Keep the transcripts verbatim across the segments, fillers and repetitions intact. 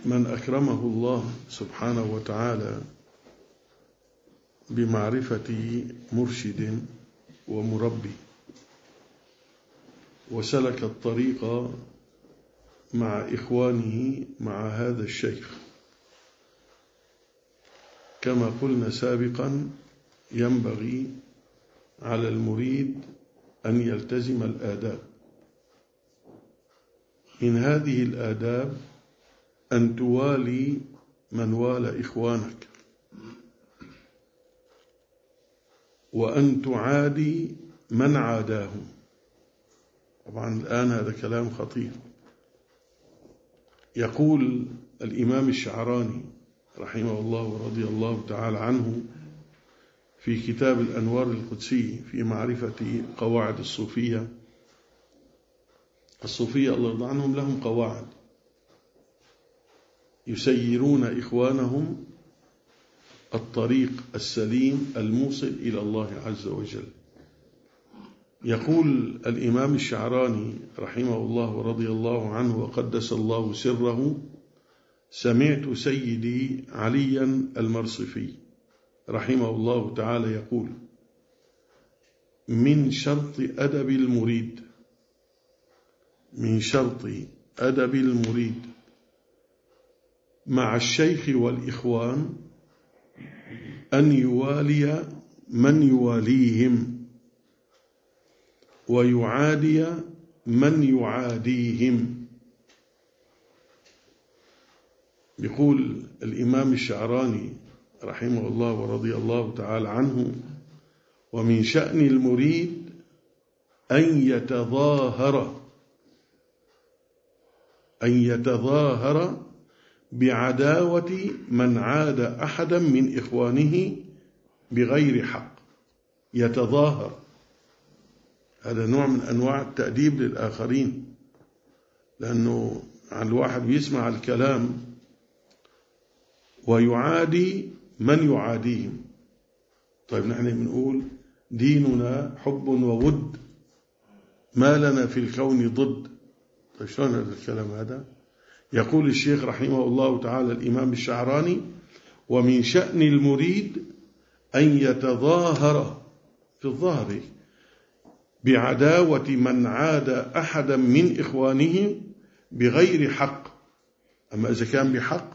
من أكرمه الله سبحانه وتعالى بمعرفة مرشد ومربي وسلك الطريق مع إخوانه مع هذا الشيخ، كما قلنا سابقا ينبغي على المريد أن يلتزم الآداب. من هذه الآداب أن توالي من والى إخوانك، وأن تعادي من عاداهم. طبعا الآن هذا كلام خطير. يقول الإمام الشعراني رحمه الله ورضي الله تعالى عنه في كتاب الأنوار القدسي في معرفة قواعد الصوفية. الصوفية الله يرضى عنهم لهم قواعد يسيرون إخوانهم الطريق السليم الموصل إلى الله عز وجل. يقول الإمام الشعراني رحمه الله ورضي الله عنه وقدس الله سره: سمعت سيدي عليا المرصفي رحمه الله تعالى يقول: من شرط أدب المريد من شرط أدب المريد مع الشيخ والإخوان أن يوالي من يواليهم ويعادي من يعاديهم. يقول الإمام الشعراني رحمه الله ورضي الله تعالى عنه: ومن شأن المريد أن يتظاهر أن يتظاهر بعداوة من عاد أحدا من إخوانه بغير حق. يتظاهر، هذا نوع من أنواع التأديب للآخرين، لأنه الواحد بيسمع الكلام ويعادي من يعاديهم. طيب نحن بنقول ديننا حب وود، ما لنا في الكون ضد. طيب شلون هذا الكلام هذا؟ يقول الشيخ رحمه الله تعالى الإمام الشعراني: ومن شأن المريد أن يتظاهر في الظاهر بعداوة من عاد أحدا من إخوانه بغير حق. أما إذا كان بحق،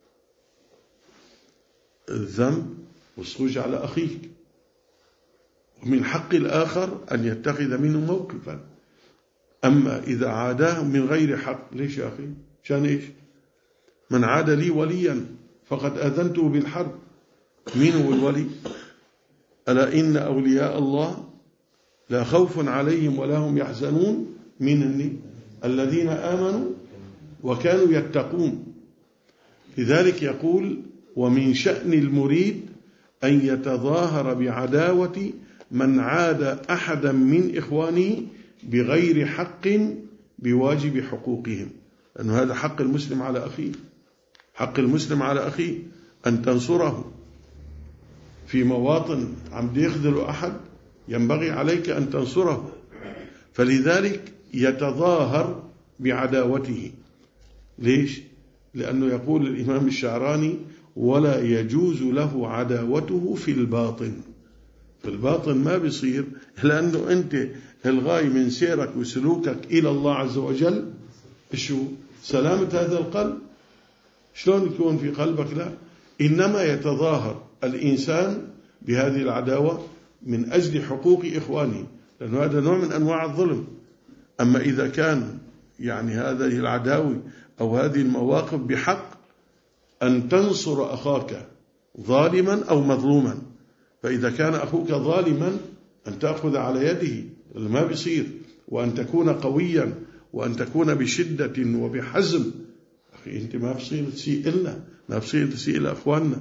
الذنب والصوج على أخيك، ومن حق الآخر أن يتخذ منه موقفا. أما إذا عاداه من غير حق، ليش يا أخي؟ شان إيش؟ من عاد لي وليا فقد أذنته بالحرب. مين هو الولي؟ ألا إن أولياء الله لا خوف عليهم ولا هم يحزنون، من الذين آمنوا وكانوا يتقون. لذلك يقول: ومن شأن المريد أن يتظاهر بعداوة من عاد أحدا من إخوانه بغير حق بواجب حقوقهم، لأن هذا حق المسلم على أخيه. حق المسلم على أخيه أن تنصره في مواطن عم يخذل أحد، ينبغي عليك أن تنصره. فلذلك يتظاهر بعداوته. ليش؟ لأنه يقول الإمام الشعراني: ولا يجوز له عداوته في الباطن. في الباطن ما بيصير، لأنه أنت الغاية من سيرك وسلوكك إلى الله عز وجل شو؟ سلامة هذا القلب. شلون يكون في قلبك؟ لا، إنما يتظاهر الإنسان بهذه العداوة من أجل حقوق إخوانه، لأنه هذا نوع من أنواع الظلم. أما إذا كان يعني هذه العداوة أو هذه المواقف بحق، أن تنصر أخاك ظالما أو مظلوما. فإذا كان أخوك ظالما أن تأخذ على يده، ما بيصير، وأن تكون قويا، وأن تكون بشدة وبحزم. أخي أنت ما بصير تسيء لنا، ما بصير تسيء لأخواننا.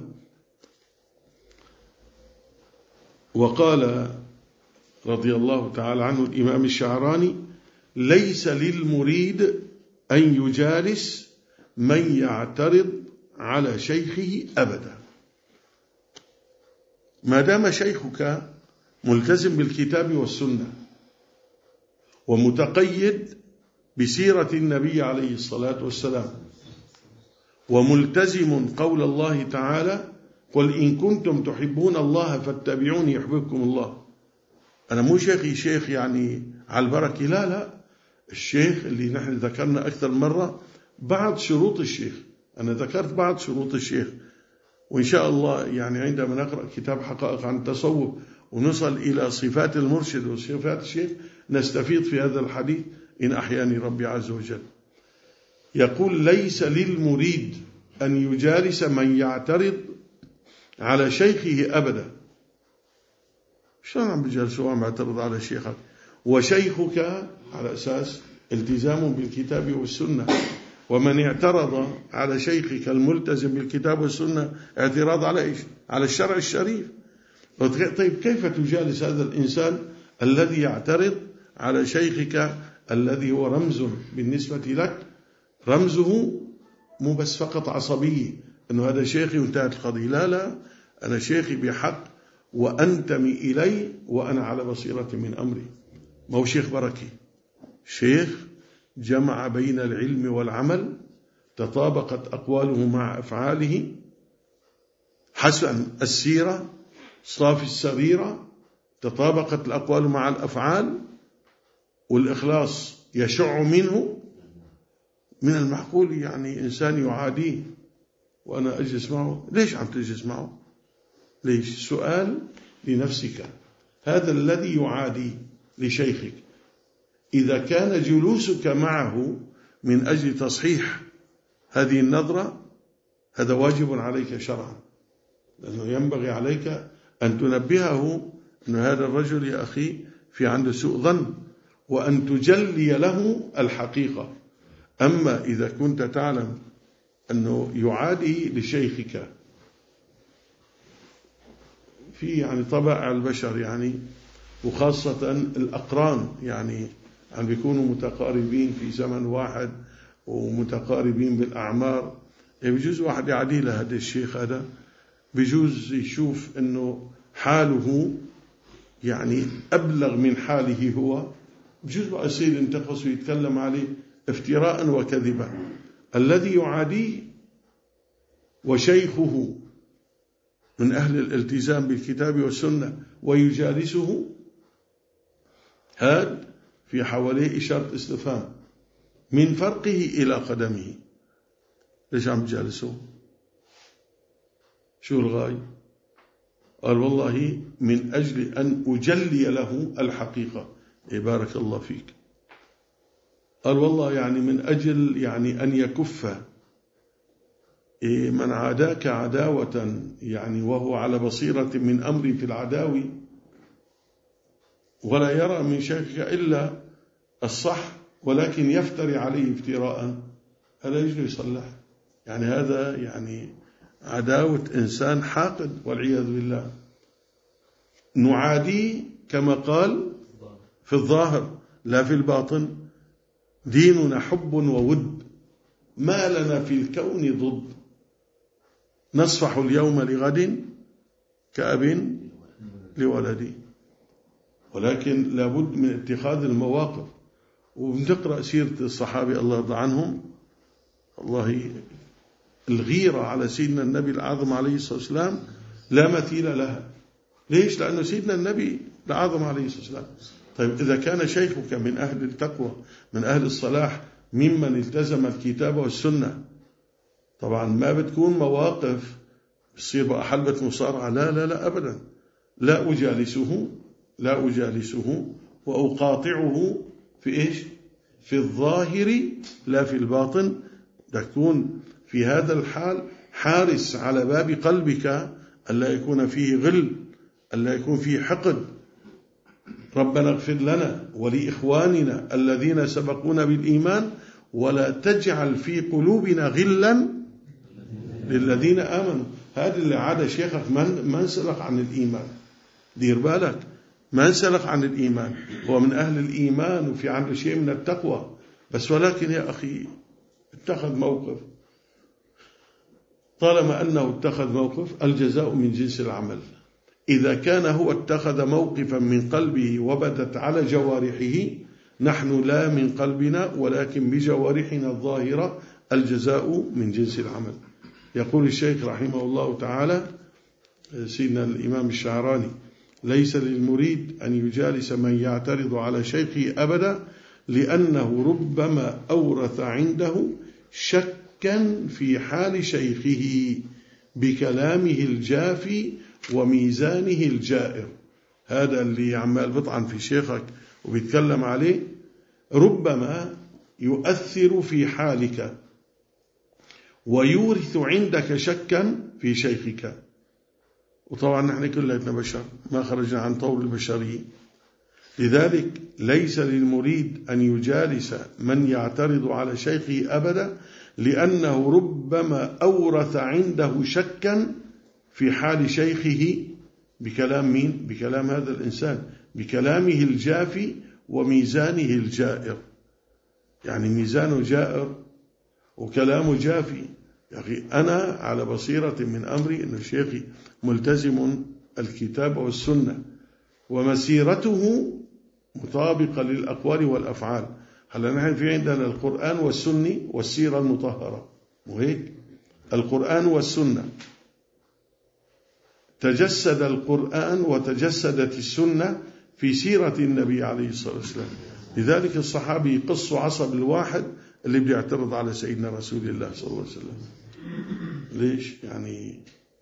وقال رضي الله تعالى عنه الإمام الشعراني: ليس للمريد أن يجالس من يعترض على شيخه أبدا. ما دام شيخك ملتزم بالكتاب والسنة ومتقيد بسيرة النبي عليه الصلاة والسلام وملتزم قول الله تعالى قل إن كنتم تحبون الله فاتبعوني يحببكم الله. أنا مو شيخي شيخ يعني على البركة، لا لا، الشيخ اللي نحن ذكرنا أكثر مرة بعض شروط الشيخ، أنا ذكرت بعض شروط الشيخ، وإن شاء الله يعني عندما نقرأ كتاب حقائق عن التصوف ونصل إلى صفات المرشد وصفات الشيخ نستفيد في هذا الحديث إن أحياني ربي عز وجل. يقول ليس للمريد أن يجالس من يعترض على شيخه أبدا. شلون عم بجلسوا عم يعترض على شيخك وشيخك على أساس التزام بالكتاب والسنة؟ ومن اعترض على شيخك الملتزم بالكتاب والسنة اعتراض على إيش؟ على الشرع الشريف. طيب كيف تجالس هذا الإنسان الذي يعترض على شيخك الذي هو رمز بالنسبة لك، رمزه مو بس فقط عصبية أنه هذا شيخي وانتهت القضية، لا لا، أنا شيخي بحق وأنتمي إلي وأنا على بصيرة من أمري. ما هو شيخ بركي، شيخ جمع بين العلم والعمل، تطابقت أقواله مع أفعاله، حسن السيرة صافي السريرة، تطابقت الأقوال مع الأفعال، والإخلاص يشع منه. من المعقول يعني إنسان يعاديه وأنا أجلس معه؟ ليش عم تجلس معه؟ ليش؟ سؤال لنفسك. هذا الذي يعادي لشيخك إذا كان جلوسك معه من أجل تصحيح هذه النظرة هذا واجب عليك شرعا، لأنه ينبغي عليك أن تنبهه أن هذا الرجل يا أخي في عنده سوء ظن، وأن تجلي له الحقيقة. أما إذا كنت تعلم أنه يعادي لشيخك في يعني طبع البشر يعني، وخاصة الأقران يعني عم بيكونوا متقاربين في زمن واحد ومتقاربين بالأعمار، بيجوز واحد يعادي لهذا الشيخ، هذا بيجوز يشوف أنه حاله يعني أبلغ من حاله هو، بيجوز بقى يصير ينتقص ويتكلم عليه افتراء وكذبا. الذي يعاديه وشيخه من أهل الالتزام بالكتاب والسنة ويجالسه، هذا في حواليه إشارة استفهام من فرقه إلى قدمه. ليش عم تجالسه؟ شو الغاية؟ قال والله من أجل أن أجلي له الحقيقة. إيه بارك الله فيك. قال والله يعني من أجل يعني أن يكف إيه من عاداك عداوة يعني وهو على بصيرة من أمري في العداوي ولا يرى من شيخك إلا الصح ولكن يفتري عليه افتراء، هذا يجب يصلح. يعني هذا يعني عداوة إنسان حاقد والعياذ بالله. نعادي كما قال في الظاهر لا في الباطن، ديننا حب وود، ما لنا في الكون ضد، نصفح اليوم لغد كأب لولدي. ولكن لابد من اتخاذ المواقف. وبنقرأ سيرة الصحابة الله يرضى عنهم، الله الغيرة على سيدنا النبي الأعظم عليه الصلاة والسلام لا مثيل لها. ليش؟ لأنه سيدنا النبي الأعظم عليه الصلاة والسلام. طيب إذا كان شيخك من أهل التقوى من أهل الصلاح ممن التزم الكتاب والسنة، طبعا ما بتكون مواقف بتصير بقى حلبة مصارعة، لا لا لا أبدا. لا أجالسه لا أجالسه وأقاطعه في إيش؟ في الظاهر لا في الباطن. تكون في هذا الحال حارس على باب قلبك ألا يكون فيه غل، ألا يكون فيه حقد. ربنا اغفر لنا ولإخواننا الذين سبقونا بالإيمان ولا تجعل في قلوبنا غلا للذين آمنوا. هذا اللي عاد شيخك من ما انسلخ عن الإيمان، دير بالك، ما انسلخ عن الإيمان، هو من أهل الإيمان وفي عنده شيء من التقوى، بس ولكن يا أخي اتخذ موقف. طالما أنه اتخذ موقف الجزاء من جنس العمل. إذا كان هو اتخذ موقفا من قلبه وبدت على جوارحه، نحن لا من قلبنا ولكن بجوارحنا الظاهرة الجزاء من جنس العمل. يقول الشيخ رحمه الله تعالى سيدنا الإمام الشعراني: ليس للمريد أن يجالس من يعترض على شيخه أبدا، لأنه ربما أورث عنده شكا في حال شيخه بكلامه الجافي وميزانه الجائر. هذا اللي عمال بطعن في شيخك وبيتكلم عليه ربما يؤثر في حالك ويورث عندك شكا في شيخك. وطبعا نحن كلنا بشر، ما خرجنا عن طور البشرية. لذلك ليس للمريد أن يجالس من يعترض على شيخه أبدا، لأنه ربما أورث عنده شكا في حال شيخه بكلام مين؟ بكلام هذا الإنسان، بكلامه الجافي وميزانه الجائر. يعني ميزانه جائر وكلامه جافي. يا أخي أنا على بصيرة من أمري أن شيخي ملتزم الكتاب والسنة ومسيرته مطابقة للأقوال والأفعال. هلا نحن في عندنا القرآن والسنة والسيرة المطهرة، وهيك القرآن والسنة تجسد القرآن وتجسدت السنة في سيرة النبي عليه الصلاة والسلام. لذلك الصحابي يقصوا عصب الواحد اللي بيعترض على سيدنا رسول الله صلى الله عليه وسلم. ليش؟ يعني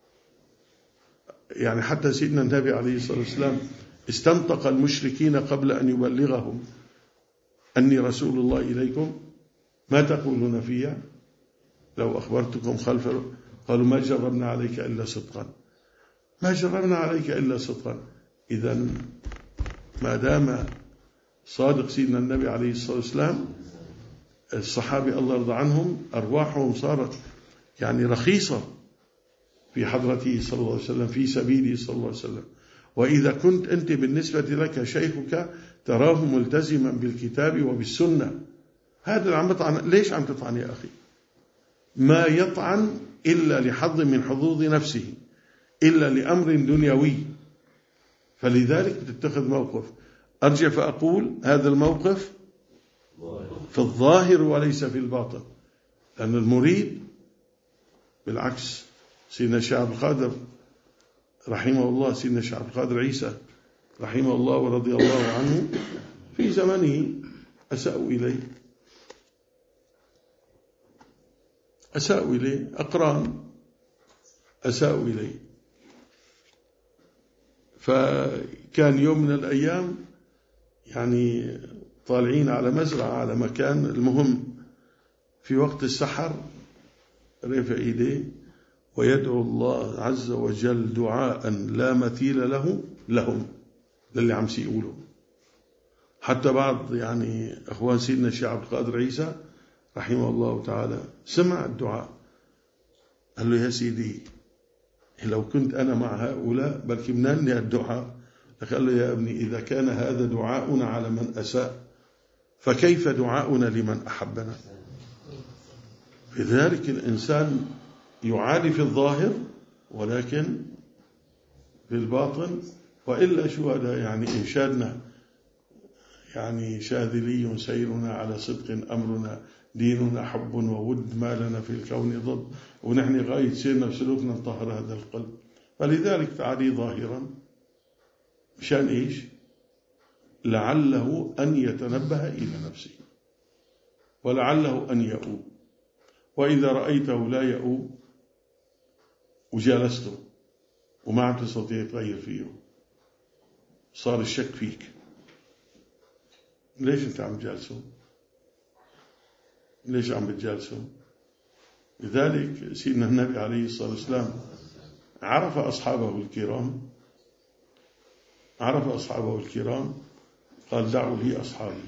يعني حتى سيدنا النبي عليه الصلاة والسلام استنطق المشركين قبل أن يبلغهم أني رسول الله إليكم، ما تقولون فيها لو أخبرتكم خلف؟ قالوا ما جربنا عليك إلا صدقا، ما جربنا عليك إلا صدقا. إذن ما دام صادق سيدنا النبي عليه الصلاة والسلام، الصحابة الله يرضى عنهم أرواحهم صارت يعني رخيصة في حضرته صلى الله عليه وسلم، في سبيله صلى الله عليه وسلم. وإذا كنت أنت بالنسبة لك شيخك تراه ملتزما بالكتاب وبالسنة، هذا اللي عم بطعن. ليش عم تطعن يا أخي؟ ما يطعن إلا لحظ من حظوظ نفسه، إلا لأمر دنيوي، فلذلك تتخذ موقف. أرجع فأقول هذا الموقف في الظاهر وليس في الباطن، لأن المريد بالعكس. سيدنا الشيخ عبد القادر رحمه الله، سيدنا الشيخ عبد القادر عيسى رحمه الله ورضي الله عنه، في زمنه أساءوا إليه أساءوا إليه أقران أساءوا إليه. فكان يوم من الأيام يعني طالعين على مزرعة على مكان، المهم في وقت السحر رفع إيديه ويدعو الله عز وجل دعاء لا مثيل له لهم، للي عم سيقولوا. حتى بعض يعني أخوان سيدنا الشيخ عبد القادر عيسى رحمه الله تعالى سمع الدعاء، قال له يا سيدي لو كنت أنا مع هؤلاء بلكي منالني الدعاء. قال له يا ابني إذا كان هذا دعاؤنا على من أساء فكيف دعاؤنا لمن أحبنا؟ لذلك الإنسان يعالي في الظاهر ولكن في الباطن. وإلا شو هذا يعني إنشادنا يعني شاذلي سيرنا على صدق أمرنا، ديننا حب وود ما لنا في الكون ضد، ونحن غاية سيرنا وسلوكنا نطهر هذا القلب. فلذلك تعالي ظاهرا مشان إيش؟ لعله أن يتنبه إلى نفسه ولعله أن يؤوب. وإذا رأيته لا يؤوب وجالسته وما عم تستطيع تغير فيه، صار الشك فيك، ليش أنت عم تجالسه؟ ليش عم بتجالسه؟ لذلك سيدنا النبي عليه الصلاة والسلام عرف أصحابه الكرام عرف أصحابه الكرام قال دعوا لي أصحابي.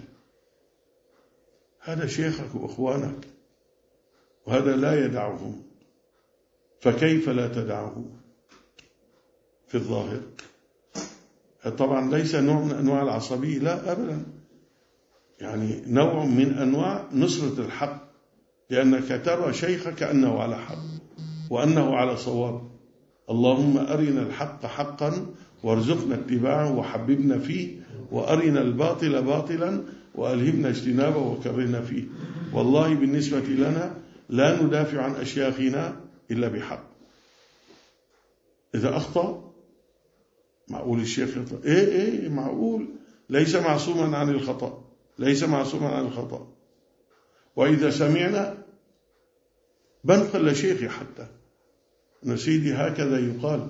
هذا شيخك وإخوانك وهذا لا يدعهم، فكيف لا تدعه في الظاهر؟ طبعا ليس نوع من أنواع العصبية، لا أبدا، يعني نوع من أنواع نصرة الحق، لأنك ترى شيخك أنه على حق وأنه على صواب. اللهم أرنا الحق حقا وارزقنا اتباعه وحببنا فيه، وأرنا الباطل باطلا وألهمنا اجتنابه وكرهنا فيه. والله بالنسبة لنا لا ندافع عن أشياخنا إلا بحق. إذا أخطأ معقول الشيخ يخطأ؟ إيه إيه معقول، ليس معصوما عن الخطأ، ليس معصوما عن الخطأ. وإذا سمعنا بنقل لشيخي حتى نسيدي هكذا يقال،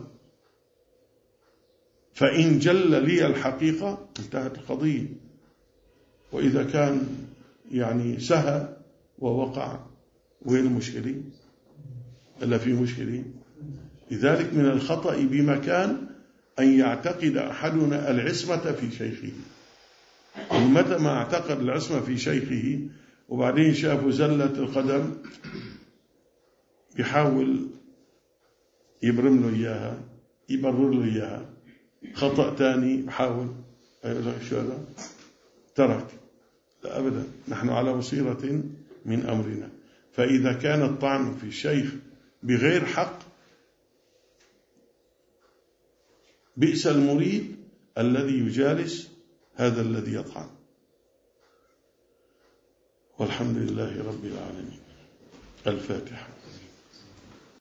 فإن جل لي الحقيقة انتهت القضية. وإذا كان يعني سهى ووقع وين المشكلة؟ إلا في مشكلة. لذلك من الخطأ بمكان أن يعتقد أحدنا العصمة في شيخه، ومتى ما اعتقد العصمة في شيخه وبعدين شافوا زلة القدم يحاول يبرم له إياها، يبرر له إياها، خطأ تاني يحاول شو هذا ترك. لا أبدا، نحن على بصيرة من أمرنا. فإذا كان الطعن في الشيخ بغير حق بئس المريد الذي يجالس هذا الذي يطعن. والحمد لله رب العالمين. الفاتحة.